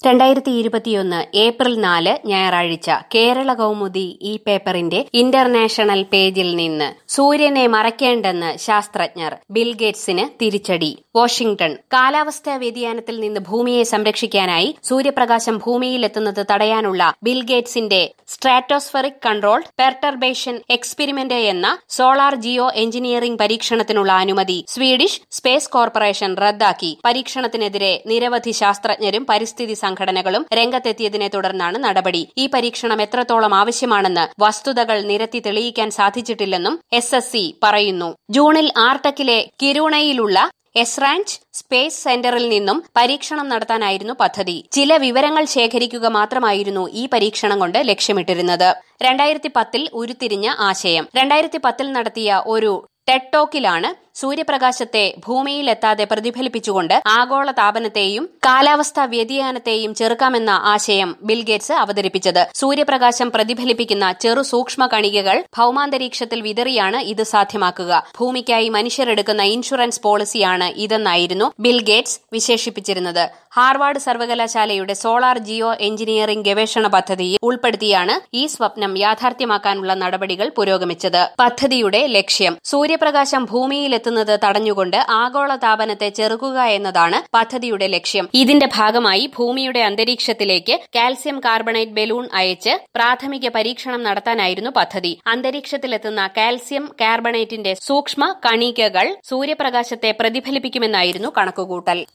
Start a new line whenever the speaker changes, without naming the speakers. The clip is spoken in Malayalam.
2021 ഏപ്രിൽ 4 ഞായറാഴ്ച കേരള കൗമുദി ഈ പേപ്പറിന്റെ ഇന്റർനാഷണൽ പേജിൽ നിന്ന് സൂര്യനെ മറയ്ക്കേണ്ടെന്ന് ശാസ്ത്രജ്ഞർ, ബിൽഗേറ്റ്സിന് തിരിച്ചടി. വാഷിംഗ്ടൺ. കാലാവസ്ഥാ വ്യതിയാനത്തിൽ നിന്ന് ഭൂമിയെ സംരക്ഷിക്കാനായി സൂര്യപ്രകാശം ഭൂമിയിലെത്തുന്നത് തടയാനുള്ള ബിൽഗേറ്റ്സിന്റെ സ്ട്രാറ്റോസ്ഫെറിക് കൺട്രോൾഡ് പെർട്ടർബേഷൻ എക്സ്പെരിമെന്റ് എന്ന സോളാർ ജിയോ എഞ്ചിനീയറിംഗ് പരീക്ഷണത്തിനുള്ള അനുമതി സ്വീഡിഷ് സ്പേസ് കോർപ്പറേഷൻ റദ്ദാക്കി. പരീക്ഷണത്തിനെതിരെ നിരവധി ശാസ്ത്രജ്ഞരും പരിസ്ഥിതി സംഘടനകളും രംഗത്തെത്തിയതിനെ തുടർന്നാണ് നടപടി. ഈ പരീക്ഷണം എത്രത്തോളം ആവശ്യമാണെന്ന് വസ്തുതകൾ നിരത്തി തെളിയിക്കാൻ സാധിച്ചിട്ടില്ലെന്നും SSC പറയുന്നു. ജൂണിൽ ആർട്ടക്കിലെ കിരുണയിലുള്ള എസ്റാഞ്ച് സ്പേസ് സെന്ററിൽ നിന്നും പരീക്ഷണം നടത്താനായിരുന്നു പദ്ധതി. ചില വിവരങ്ങൾ ശേഖരിക്കുക മാത്രമായിരുന്നു ഈ പരീക്ഷണം കൊണ്ട് ലക്ഷ്യമിട്ടിരുന്നത്. 2010 ഉരുത്തിരിഞ്ഞ ആശയം. 2010 നടത്തിയ ഒരു ടെഡ് ടോക്കിലാണ് സൂര്യപ്രകാശത്തെ ഭൂമിയിലെത്താതെ പ്രതിഫലിപ്പിച്ചുകൊണ്ട് ആഗോള താപനത്തെയും കാലാവസ്ഥാ വ്യതിയാനത്തെയും ചെറുക്കാമെന്ന ആശയം ബിൽഗേറ്റ്സ് അവതരിപ്പിച്ചത്. സൂര്യപ്രകാശം പ്രതിഫലിപ്പിക്കുന്ന ചെറു സൂക്ഷ്മ കണികകൾ ഭൌമാന്തരീക്ഷത്തിൽ വിതറിയാണ് ഇത് സാധ്യമാക്കുക. ഭൂമിക്കായി മനുഷ്യരെടുക്കുന്ന ഇൻഷുറൻസ് പോളിസിയാണ് ഇതെന്നായിരുന്നു ബിൽഗേറ്റ്സ് വിശേഷിപ്പിച്ചിരുന്നത്. ഹാർവാർഡ് സർവകലാശാലയുടെ സോളാർ ജിയോ എഞ്ചിനീയറിംഗ് ഗവേഷണ പദ്ധതിയിൽ ഉൾപ്പെടുത്തിയാണ് ഈ സ്വപ്നം യാഥാർത്ഥ്യമാക്കാനുള്ള നടപടികൾ പുരോഗമിച്ചത്. പദ്ധതിയുടെ ലക്ഷ്യം സൂര്യപ്രകാശം ഭൂമിയിലെത്തുന്നത് തടഞ്ഞുകൊണ്ട് ആഗോള താപനത്തെ ചെറുക്കുക എന്നതാണ് പദ്ധതിയുടെ ലക്ഷ്യം. ഇതിന്റെ ഭാഗമായി ഭൂമിയുടെ അന്തരീക്ഷത്തിലേക്ക് കാൽസ്യം കാർബണേറ്റ് ബലൂൺ അയച്ച് പ്രാഥമിക പരീക്ഷണം നടത്താനായിരുന്നു പദ്ധതി. അന്തരീക്ഷത്തിലെത്തുന്ന കാൽസ്യം കാർബണേറ്റിന്റെ സൂക്ഷ്മ കണികകൾ സൂര്യപ്രകാശത്തെ പ്രതിഫലിപ്പിക്കുമെന്നായിരുന്നു കണക്കുകൂട്ടൽ.